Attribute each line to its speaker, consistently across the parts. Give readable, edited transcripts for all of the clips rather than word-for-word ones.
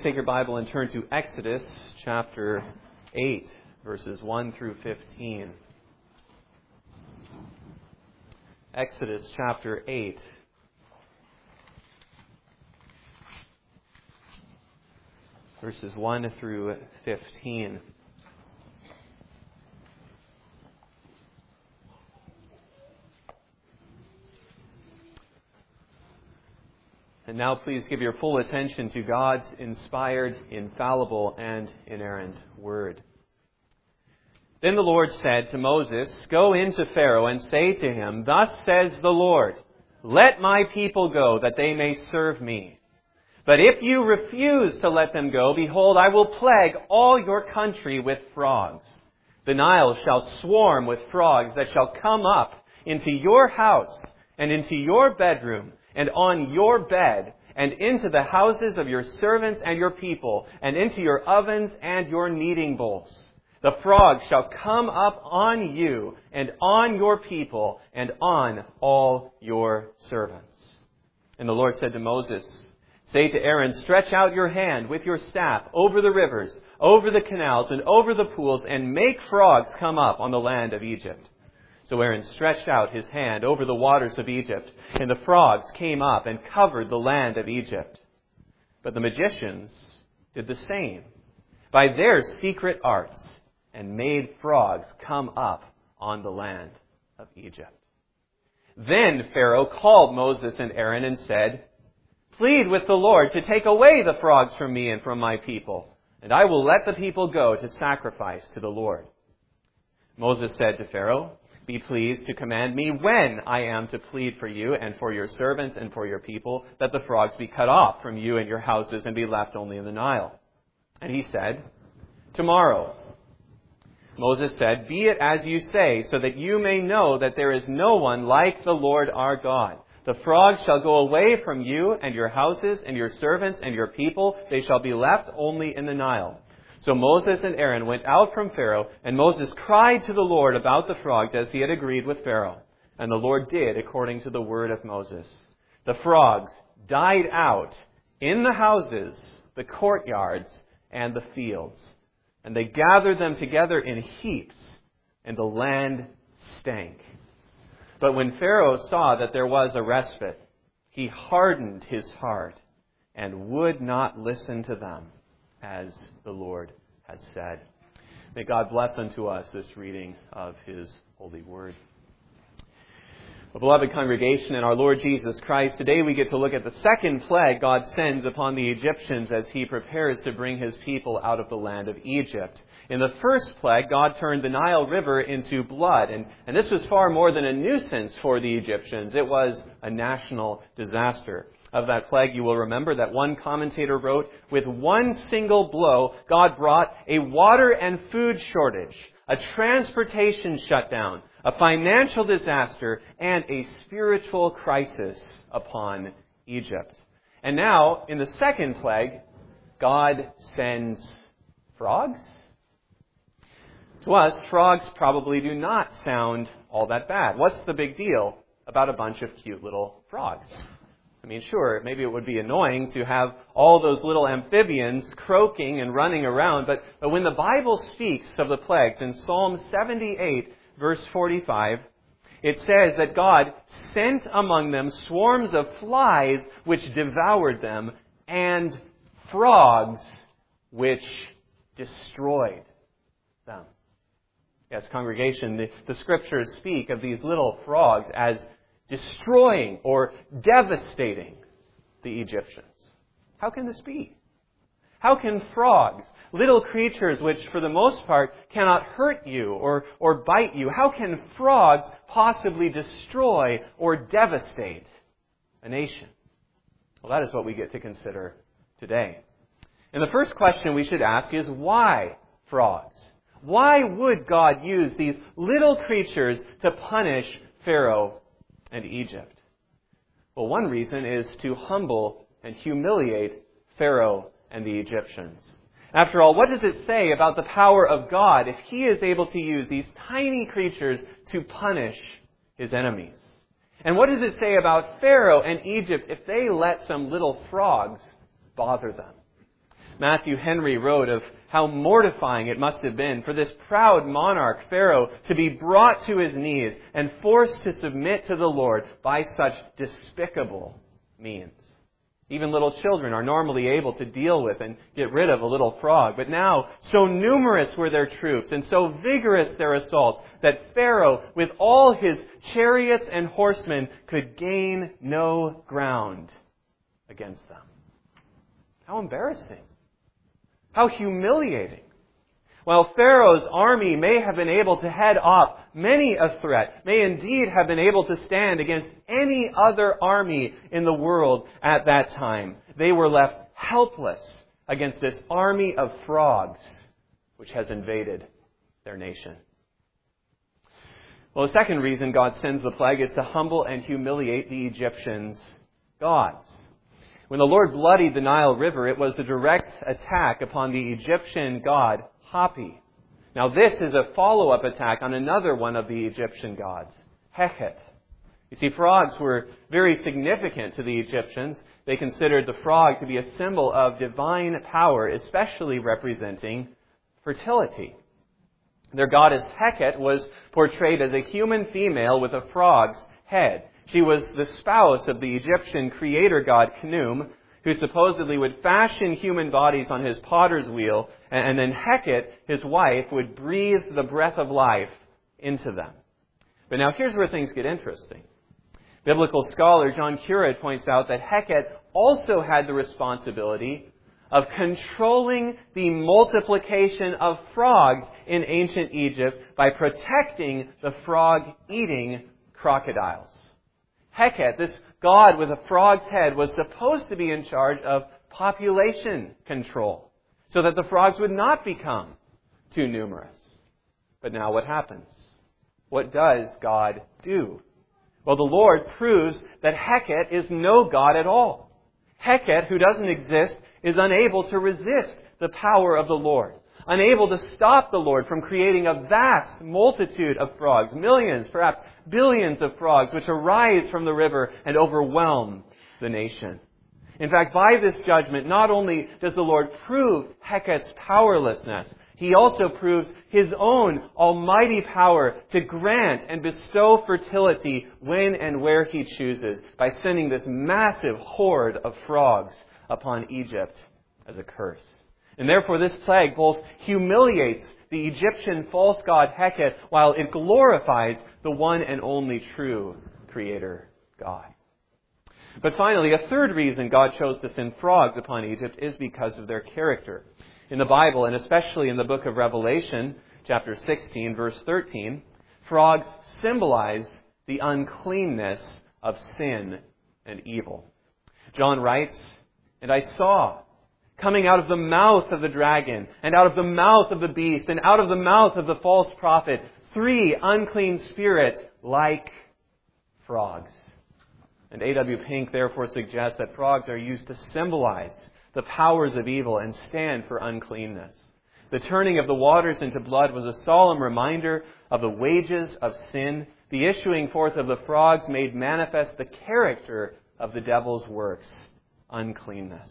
Speaker 1: take your Bible and turn to Exodus chapter 8, verses 1 through 15. Exodus chapter 8. Verses 1 through 15. And now please give your full attention to God's inspired, infallible, and inerrant word. Then the Lord said to Moses, "Go into Pharaoh and say to him, 'Thus says the Lord, let my people go, that they may serve me. But if you refuse to let them go, behold, I will plague all your country with frogs. The Nile shall swarm with frogs that shall come up into your house and into your bedroom and on your bed and into the houses of your servants and your people and into your ovens and your kneading bowls. The frogs shall come up on you and on your people and on all your servants.' And the Lord said to Moses, 'Say to Aaron, stretch out your hand with your staff over the rivers, over the canals, and over the pools, and make frogs come up on the land of Egypt.' So Aaron stretched out his hand over the waters of Egypt, and the frogs came up and covered the land of Egypt. But the magicians did the same by their secret arts, and made frogs come up on the land of Egypt. Then Pharaoh called Moses and Aaron and said, 'Plead with the Lord to take away the frogs from me and from my people, and I will let the people go to sacrifice to the Lord.' Moses said to Pharaoh, 'Be pleased to command me when I am to plead for you and for your servants and for your people, that the frogs be cut off from you and your houses and be left only in the Nile.' And he said, 'Tomorrow.' Moses said, 'Be it as you say, so that you may know that there is no one like the Lord our God. The frogs shall go away from you and your houses and your servants and your people. They shall be left only in the Nile.' So Moses and Aaron went out from Pharaoh, and Moses cried to the Lord about the frogs as he had agreed with Pharaoh. And the Lord did according to the word of Moses. The frogs died out in the houses, the courtyards, and the fields. And they gathered them together in heaps, and the land stank. But when Pharaoh saw that there was a respite, he hardened his heart and would not listen to them, as the Lord had said." May God bless unto us this reading of His holy word. Well, beloved congregation in our Lord Jesus Christ, today we get to look at the second plague God sends upon the Egyptians as He prepares to bring His people out of the land of Egypt. In the first plague, God turned the Nile River into blood, and this was far more than a nuisance for the Egyptians. It was a national disaster. Of that plague, you will remember that one commentator wrote, "With one single blow, God brought a water and food shortage, a transportation shutdown, a financial disaster, and a spiritual crisis upon Egypt." And now, in the second plague, God sends frogs? To us, frogs probably do not sound all that bad. What's the big deal about a bunch of cute little frogs? I mean, sure, maybe it would be annoying to have all those little amphibians croaking and running around, but when the Bible speaks of the plagues in Psalm 78, verse 45, it says that God sent among them swarms of flies which devoured them, and frogs which destroyed them. Yes, congregation, the Scriptures speak of these little frogs as destroying or devastating the Egyptians. How can this be? How can frogs, little creatures which for the most part cannot hurt you or bite you, how can frogs possibly destroy or devastate a nation? Well, that is what we get to consider today. And the first question we should ask is, why frogs? Why would God use these little creatures to punish Pharaoh and Egypt? Well, one reason is to humble and humiliate Pharaoh and the Egyptians. After all, what does it say about the power of God if He is able to use these tiny creatures to punish His enemies? And what does it say about Pharaoh and Egypt if they let some little frogs bother them? Matthew Henry wrote of how mortifying it must have been for this proud monarch, Pharaoh, to be brought to his knees and forced to submit to the Lord by such despicable means. Even little children are normally able to deal with and get rid of a little frog. But now, so numerous were their troops and so vigorous their assaults that Pharaoh, with all his chariots and horsemen, could gain no ground against them. How embarrassing. How humiliating. While Pharaoh's army may have been able to head off many a threat, may indeed have been able to stand against any other army in the world at that time, they were left helpless against this army of frogs which has invaded their nation. Well, the second reason God sends the plague is to humble and humiliate the Egyptians' gods. When the Lord bloodied the Nile River, it was a direct attack upon the Egyptian god Hapi. Now this is a follow-up attack on another one of the Egyptian gods, Heket. You see, frogs were very significant to the Egyptians. They considered the frog to be a symbol of divine power, especially representing fertility. Their goddess Heket was portrayed as a human female with a frog's head. She was the spouse of the Egyptian creator god Khnum, who supposedly would fashion human bodies on his potter's wheel, and then Heket, his wife, would breathe the breath of life into them. But now here's where things get interesting. Biblical scholar John Currid points out that Heket also had the responsibility of controlling the multiplication of frogs in ancient Egypt by protecting the frog-eating crocodiles. Heket, this god with a frog's head, was supposed to be in charge of population control so that the frogs would not become too numerous. But now what happens? What does God do? Well, the Lord proves that Heket is no god at all. Heket, who doesn't exist, is unable to resist the power of the Lord, unable to stop the Lord from creating a vast multitude of frogs, millions, perhaps billions of frogs, which arise from the river and overwhelm the nation. In fact, by this judgment, not only does the Lord prove Heket's powerlessness, He also proves His own almighty power to grant and bestow fertility when and where He chooses by sending this massive horde of frogs upon Egypt as a curse. And therefore this plague both humiliates the Egyptian false god Heket while it glorifies the one and only true Creator God. But finally, a third reason God chose to send frogs upon Egypt is because of their character. In the Bible, and especially in the book of Revelation, chapter 16, verse 13, frogs symbolize the uncleanness of sin and evil. John writes, "And I saw, coming out of the mouth of the dragon, and out of the mouth of the beast, and out of the mouth of the false prophet, 3 unclean spirits like frogs." And A.W. Pink therefore suggests that frogs are used to symbolize the powers of evil and stand for uncleanness. The turning of the waters into blood was a solemn reminder of the wages of sin. The issuing forth of the frogs made manifest the character of the devil's works, uncleanness.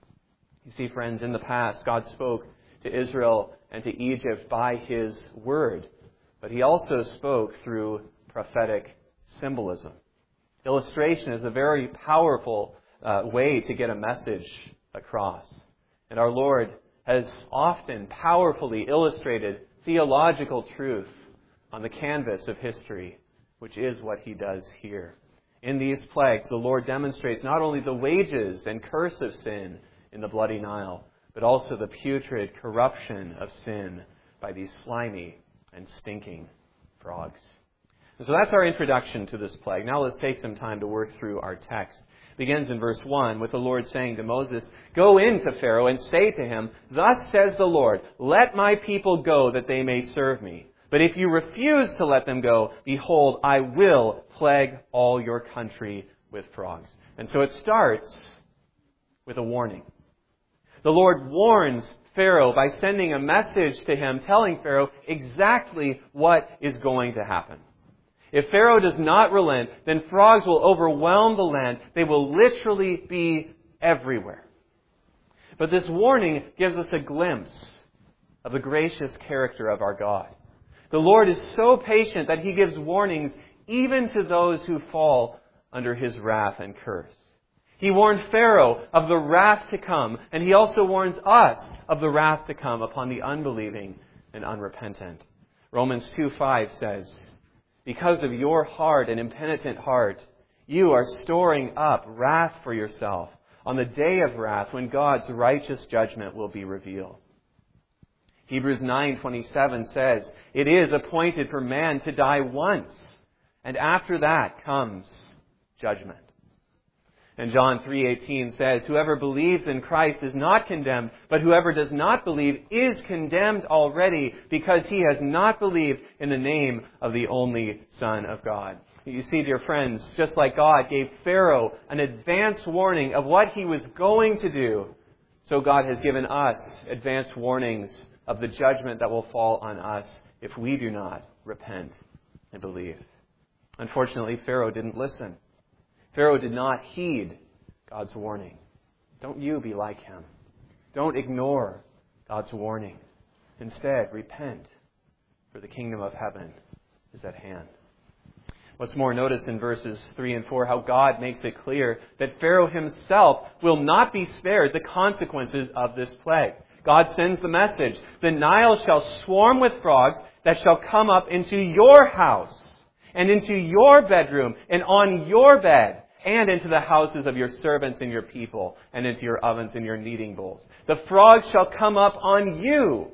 Speaker 1: You see, friends, in the past, God spoke to Israel and to Egypt by His word, but He also spoke through prophetic symbolism. Illustration is a very powerful way to get a message across. And our Lord has often powerfully illustrated theological truth on the canvas of history, which is what He does here. In these plagues, the Lord demonstrates not only the wages and curse of sin in the bloody Nile, but also the putrid corruption of sin by these slimy and stinking frogs. So that's our introduction to this plague. Now let's take some time to work through our text. It begins in verse 1 with the Lord saying to Moses, "Go in to Pharaoh and say to him, 'Thus says the Lord, let my people go that they may serve me. But if you refuse to let them go, behold, I will plague all your country with frogs.'" And so it starts with a warning. The Lord warns Pharaoh by sending a message to him telling Pharaoh exactly what is going to happen. If Pharaoh does not relent, then frogs will overwhelm the land. They will literally be everywhere. But this warning gives us a glimpse of the gracious character of our God. The Lord is so patient that He gives warnings even to those who fall under His wrath and curse. He warned Pharaoh of the wrath to come, and He also warns us of the wrath to come upon the unbelieving and unrepentant. Romans 2:5 says, "Because of your hard and impenitent heart, you are storing up wrath for yourself on the day of wrath when God's righteous judgment will be revealed." Hebrews 9:27 says, "It is appointed for man to die once, and after that comes judgment." And John 3:18 says, "Whoever believes in Christ is not condemned, but whoever does not believe is condemned already, because he has not believed in the name of the only Son of God." You see, dear friends, just like God gave Pharaoh an advance warning of what he was going to do, so God has given us advance warnings of the judgment that will fall on us if we do not repent and believe. Unfortunately, Pharaoh didn't listen. Pharaoh did not heed God's warning. Don't you be like him. Don't ignore God's warning. Instead, repent, for the kingdom of heaven is at hand. What's more, notice in verses 3 and 4 how God makes it clear that Pharaoh himself will not be spared the consequences of this plague. God sends the message, "The Nile shall swarm with frogs that shall come up into your house and into your bedroom and on your bed, and into the houses of your servants and your people, and into your ovens and your kneading bowls. The frogs shall come up on you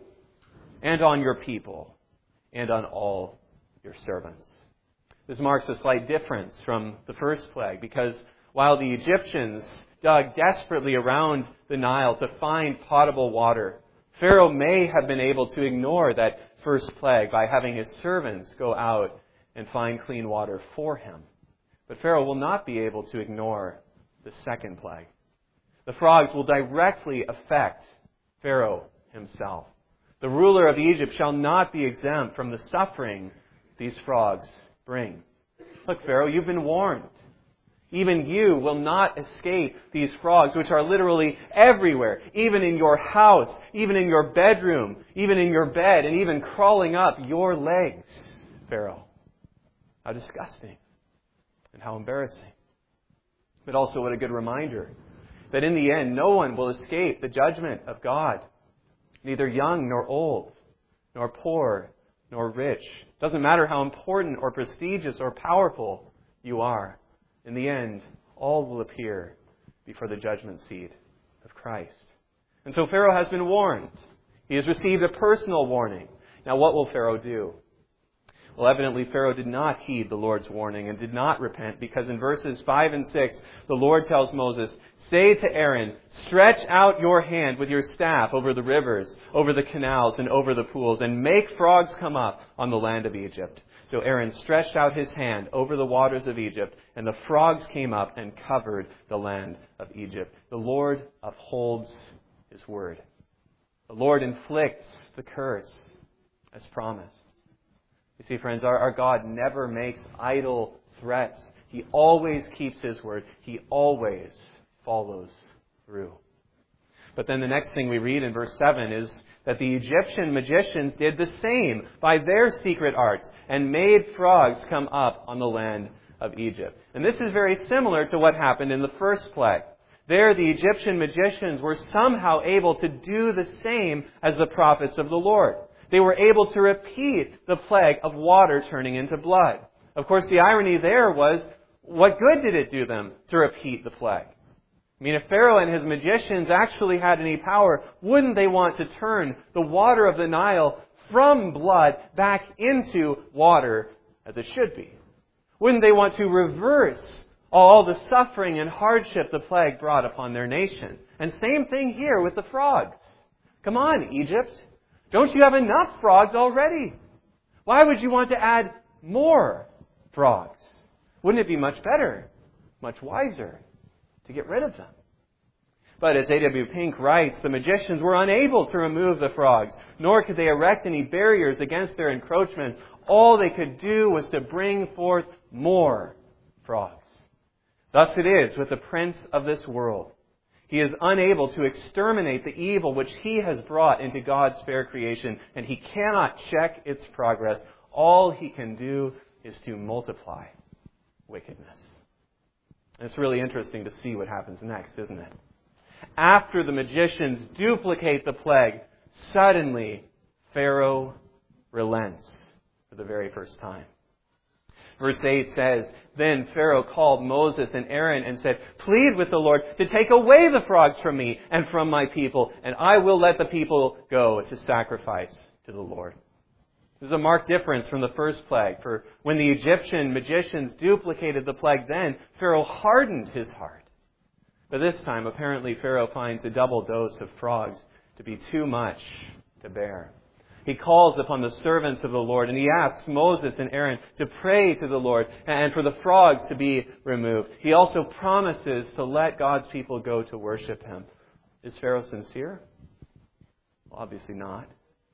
Speaker 1: and on your people and on all your servants." This marks a slight difference from the first plague, because while the Egyptians dug desperately around the Nile to find potable water, Pharaoh may have been able to ignore that first plague by having his servants go out and find clean water for him. But Pharaoh will not be able to ignore the second plague. The frogs will directly affect Pharaoh himself. The ruler of Egypt shall not be exempt from the suffering these frogs bring. Look, Pharaoh, you've been warned. Even you will not escape these frogs, which are literally everywhere, even in your house, even in your bedroom, even in your bed, and even crawling up your legs, Pharaoh. How disgusting. And how embarrassing. But also what a good reminder that in the end, no one will escape the judgment of God. Neither young nor old, nor poor nor rich. Doesn't matter how important or prestigious or powerful you are. In the end, all will appear before the judgment seat of Christ. And so Pharaoh has been warned. He has received a personal warning. Now what will Pharaoh do? Well, evidently Pharaoh did not heed the Lord's warning and did not repent, because in verses 5 and 6, the Lord tells Moses, "Say to Aaron, stretch out your hand with your staff over the rivers, over the canals, and over the pools, and make frogs come up on the land of Egypt." So Aaron stretched out his hand over the waters of Egypt, and the frogs came up and covered the land of Egypt. The Lord upholds His word. The Lord inflicts the curse as promised. You see, friends, our God never makes idle threats. He always keeps His word. He always follows through. But then the next thing we read in verse 7 is that the Egyptian magicians did the same by their secret arts and made frogs come up on the land of Egypt. And this is very similar to what happened in the first plague. There, the Egyptian magicians were somehow able to do the same as the prophets of the Lord. They were able to repeat the plague of water turning into blood. Of course, the irony there was, what good did it do them to repeat the plague? I mean, if Pharaoh and his magicians actually had any power, wouldn't they want to turn the water of the Nile from blood back into water as it should be? Wouldn't they want to reverse all the suffering and hardship the plague brought upon their nation? And same thing here with the frogs. Come on, Egypt. Don't you have enough frogs already? Why would you want to add more frogs? Wouldn't it be much better, much wiser to get rid of them? But as A.W. Pink writes, the magicians were unable to remove the frogs, nor could they erect any barriers against their encroachments. All they could do was to bring forth more frogs. Thus it is with the prince of this world. He is unable to exterminate the evil which he has brought into God's fair creation, and he cannot check its progress. All he can do is to multiply wickedness. And it's really interesting to see what happens next, isn't it? After the magicians duplicate the plague, suddenly Pharaoh relents for the very first time. Verse 8 says, Then Pharaoh called Moses and Aaron and said, Plead with the Lord to take away the frogs from me and from my people, and I will let the people go to sacrifice to the Lord. This is a marked difference from the first plague. For when the Egyptian magicians duplicated the plague then, Pharaoh hardened his heart. But this time, apparently, Pharaoh finds a double dose of frogs to be too much to bear. He calls upon the servants of the Lord, and he asks Moses and Aaron to pray to the Lord and for the frogs to be removed. He also promises to let God's people go to worship him. Is Pharaoh sincere? Well, obviously not.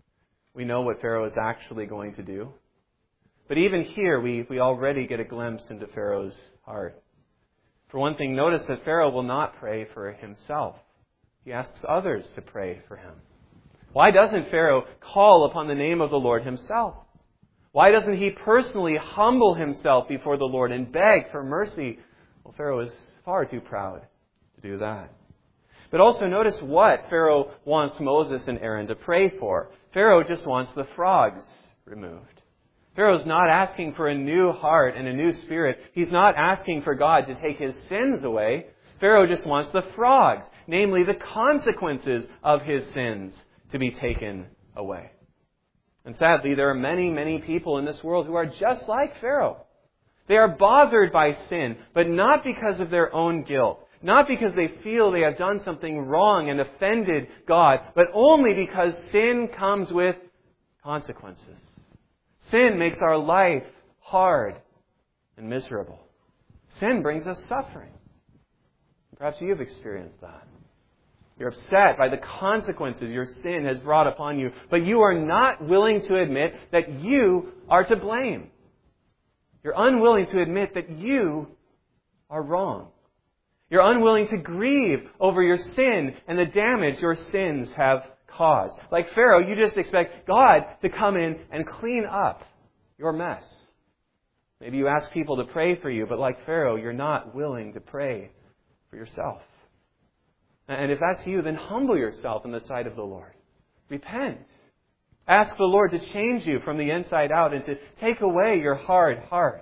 Speaker 1: We know what Pharaoh is actually going to do. But even here, we already get a glimpse into Pharaoh's heart. For one thing, notice that Pharaoh will not pray for himself. He asks others to pray for him. Why doesn't Pharaoh call upon the name of the Lord himself? Why doesn't he personally humble himself before the Lord and beg for mercy? Well, Pharaoh is far too proud to do that. But also notice what Pharaoh wants Moses and Aaron to pray for. Pharaoh just wants the frogs removed. Pharaoh's not asking for a new heart and a new spirit. He's not asking for God to take his sins away. Pharaoh just wants the frogs, namely the consequences of his sins, to be taken away. And sadly, there are many, many people in this world who are just like Pharaoh. They are bothered by sin, but not because of their own guilt. Not because they feel they have done something wrong and offended God, but only because sin comes with consequences. Sin makes our life hard and miserable. Sin brings us suffering. Perhaps you've experienced that. You're upset by the consequences your sin has brought upon you, but you are not willing to admit that you are to blame. You're unwilling to admit that you are wrong. You're unwilling to grieve over your sin and the damage your sins have caused. Like Pharaoh, you just expect God to come in and clean up your mess. Maybe you ask people to pray for you, but like Pharaoh, you're not willing to pray for yourself. And if that's you, then humble yourself in the sight of the Lord. Repent. Ask the Lord to change you from the inside out and to take away your hard heart.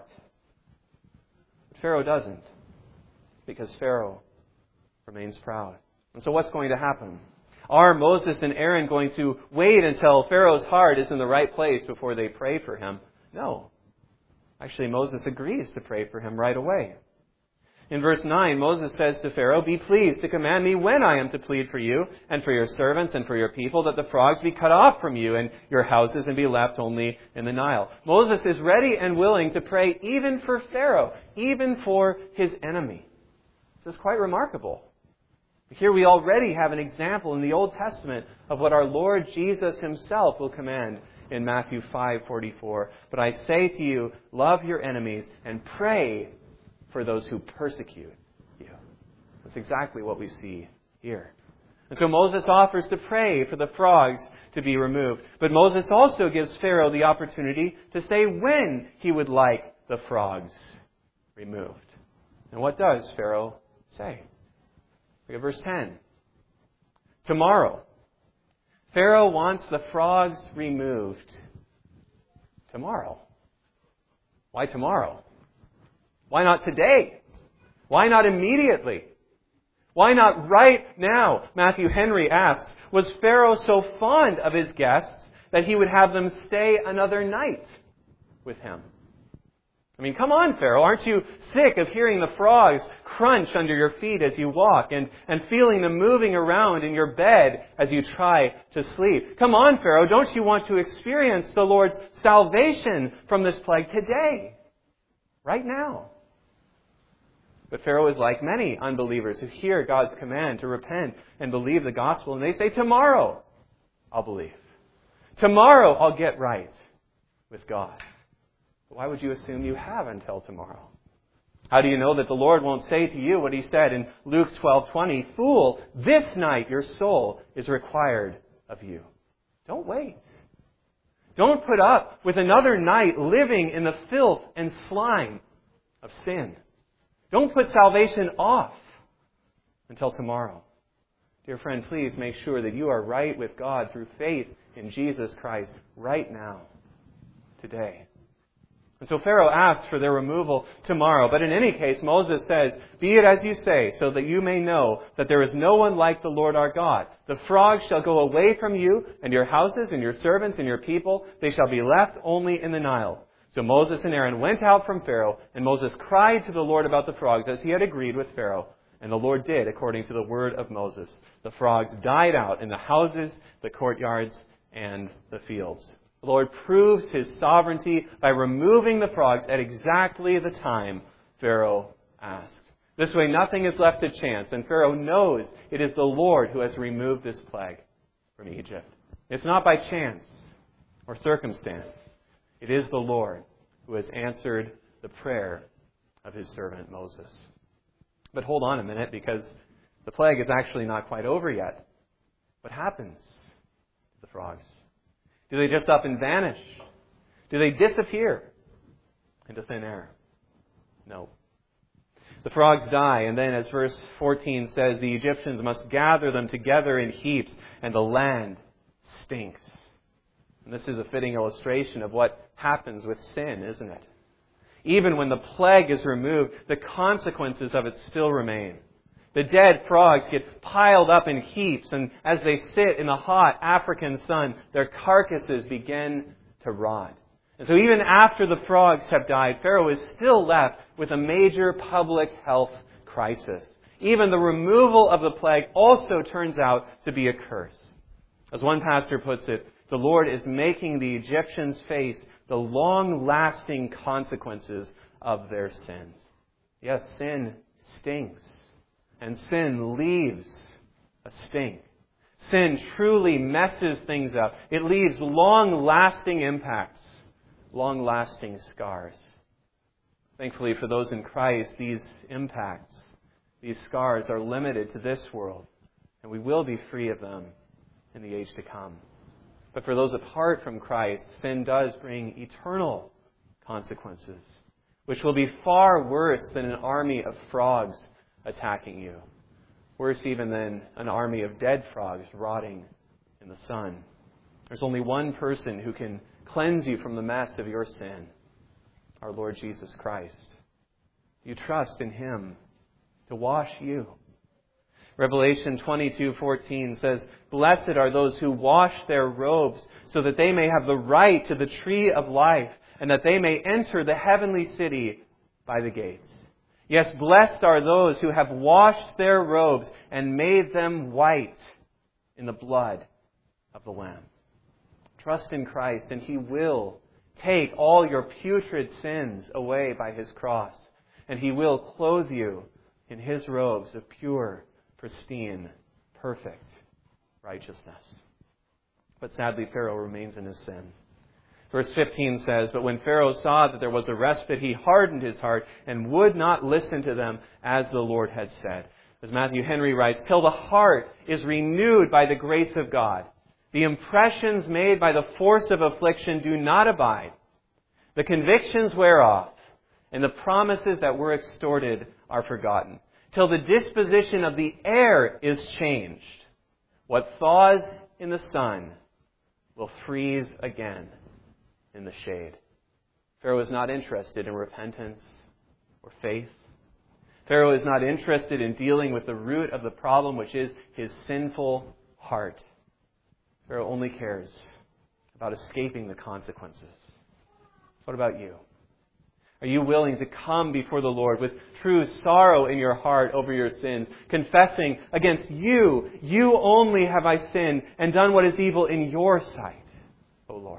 Speaker 1: But Pharaoh doesn't, because Pharaoh remains proud. And so what's going to happen? Are Moses and Aaron going to wait until Pharaoh's heart is in the right place before they pray for him? No. Actually, Moses agrees to pray for him right away. In verse 9, Moses says to Pharaoh, Be pleased to command me when I am to plead for you and for your servants and for your people, that the frogs be cut off from you and your houses and be left only in the Nile. Moses is ready and willing to pray even for Pharaoh, even for his enemy. This is quite remarkable. Here we already have an example in the Old Testament of what our Lord Jesus himself will command in Matthew 5:44. But I say to you, love your enemies and pray for those who persecute you. That's exactly what we see here. And so Moses offers to pray for the frogs to be removed. But Moses also gives Pharaoh the opportunity to say when he would like the frogs removed. And what does Pharaoh say? Look at verse 10. Tomorrow. Pharaoh wants the frogs removed tomorrow. Why tomorrow? Why not today? Why not immediately? Why not right now? Matthew Henry asks, was Pharaoh so fond of his guests that he would have them stay another night with him? I mean, come on, Pharaoh. Aren't you sick of hearing the frogs crunch under your feet as you walk and feeling them moving around in your bed as you try to sleep? Come on, Pharaoh. Don't you want to experience the Lord's salvation from this plague today? Right now. But Pharaoh is like many unbelievers who hear God's command to repent and believe the gospel, and they say, tomorrow I'll believe. Tomorrow I'll get right with God. But why would you assume you have until tomorrow? How do you know that the Lord won't say to you what He said in Luke 12:20? Fool, this night your soul is required of you. Don't wait. Don't put up with another night living in the filth and slime of sin. Don't put salvation off until tomorrow. Dear friend, please make sure that you are right with God through faith in Jesus Christ right now, today. And so Pharaoh asks for their removal tomorrow. But in any case, Moses says, "Be it as you say, so that you may know that there is no one like the Lord our God. The frogs shall go away from you, and your houses, and your servants, and your people. They shall be left only in the Nile." So Moses and Aaron went out from Pharaoh, and Moses cried to the Lord about the frogs, as he had agreed with Pharaoh. And the Lord did according to the word of Moses. The frogs died out in the houses, the courtyards, and the fields. The Lord proves His sovereignty by removing the frogs at exactly the time Pharaoh asked. This way, nothing is left to chance, and Pharaoh knows it is the Lord who has removed this plague from Egypt. It's not by chance or circumstance. It is the Lord who has answered the prayer of His servant Moses. But hold on a minute, because the plague is actually not quite over yet. What happens to the frogs? Do they just up and vanish? Do they disappear into thin air? No. The frogs die, and then, as verse 14 says, the Egyptians must gather them together in heaps, and the land stinks. And this is a fitting illustration of what happens with sin, isn't it? Even when the plague is removed, the consequences of it still remain. The dead frogs get piled up in heaps, and as they sit in the hot African sun, their carcasses begin to rot. And so even after the frogs have died, Pharaoh is still left with a major public health crisis. Even the removal of the plague also turns out to be a curse. As one pastor puts it, the Lord is making the Egyptians face the long-lasting consequences of their sins. Yes, sin stinks. And sin leaves a stink. Sin truly messes things up. It leaves long-lasting impacts, long-lasting scars. Thankfully for those in Christ, these impacts, these scars are limited to this world, and we will be free of them in the age to come. But for those apart from Christ, sin does bring eternal consequences, which will be far worse than an army of frogs attacking you. Worse even than an army of dead frogs rotting in the sun. There's only one person who can cleanse you from the mess of your sin, our Lord Jesus Christ. Do you trust in Him to wash you? Revelation 22:14 says, "Blessed are those who wash their robes, so that they may have the right to the tree of life, and that they may enter the heavenly city by the gates." Yes, blessed are those who have washed their robes and made them white in the blood of the Lamb. Trust in Christ, and He will take all your putrid sins away by His cross, and He will clothe you in His robes of pure, pristine, perfect righteousness. But sadly, Pharaoh remains in his sin. Verse 15 says, "But when Pharaoh saw that there was a respite, he hardened his heart and would not listen to them as the Lord had said." As Matthew Henry writes, "Till the heart is renewed by the grace of God, the impressions made by the force of affliction do not abide. The convictions wear off, and the promises that were extorted are forgotten. Till the disposition of the air is changed, what thaws in the sun will freeze again in the shade." Pharaoh is not interested in repentance or faith. Pharaoh is not interested in dealing with the root of the problem, which is his sinful heart. Pharaoh only cares about escaping the consequences. What about you? Are you willing to come before the Lord with true sorrow in your heart over your sins, confessing, "Against you, you only have I sinned and done what is evil in your sight, O Lord"?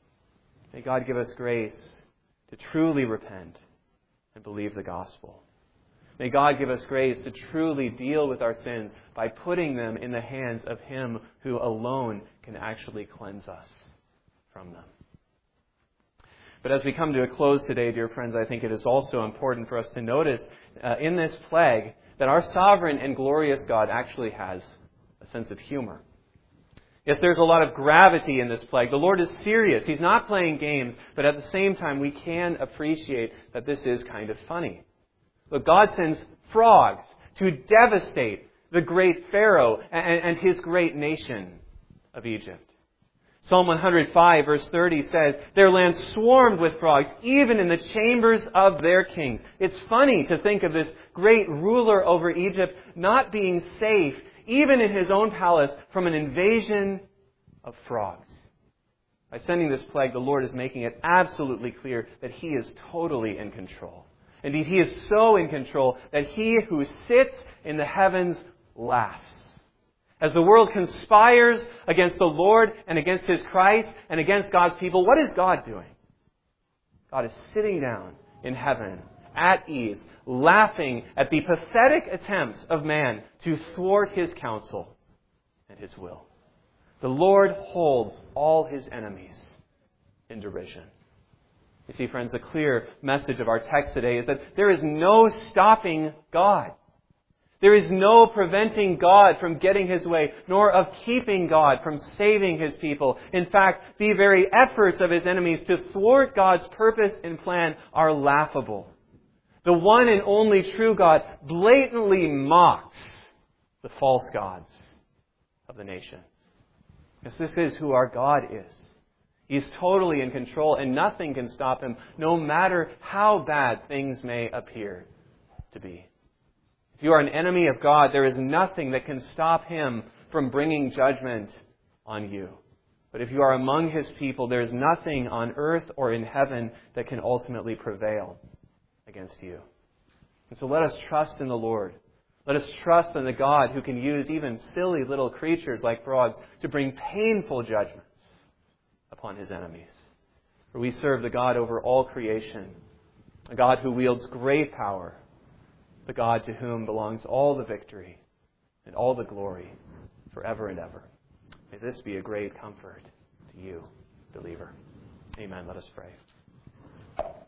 Speaker 1: May God give us grace to truly repent and believe the gospel. May God give us grace to truly deal with our sins by putting them in the hands of Him who alone can actually cleanse us from them. But as we come to a close today, dear friends, I think it is also important for us to notice in this plague that our sovereign and glorious God actually has a sense of humor. Yes, there's a lot of gravity in this plague. The Lord is serious. He's not playing games, but at the same time, we can appreciate that this is kind of funny. Look, God sends frogs to devastate the great Pharaoh and his great nation of Egypt. Psalm 105, verse 30 says, "Their land swarmed with frogs, even in the chambers of their kings." It's funny to think of this great ruler over Egypt not being safe, even in his own palace, from an invasion of frogs. By sending this plague, the Lord is making it absolutely clear that He is totally in control. Indeed, He is so in control that He who sits in the heavens laughs. As the world conspires against the Lord and against His Christ and against God's people, what is God doing? God is sitting down in heaven at ease, laughing at the pathetic attempts of man to thwart His counsel and His will. The Lord holds all His enemies in derision. You see, friends, the clear message of our text today is that there is no stopping God. There is no preventing God from getting His way, nor of keeping God from saving His people. In fact, the very efforts of His enemies to thwart God's purpose and plan are laughable. The one and only true God blatantly mocks the false gods of the nations. Because this is who our God is. He's totally in control, and nothing can stop Him, no matter how bad things may appear to be. If you are an enemy of God, there is nothing that can stop Him from bringing judgment on you. But if you are among His people, there is nothing on earth or in heaven that can ultimately prevail against you. And so let us trust in the Lord. Let us trust in the God who can use even silly little creatures like frogs to bring painful judgments upon His enemies. For we serve the God over all creation, a God who wields great power, the God to whom belongs all the victory and all the glory forever and ever. May this be a great comfort to you, believer. Amen. Let us pray.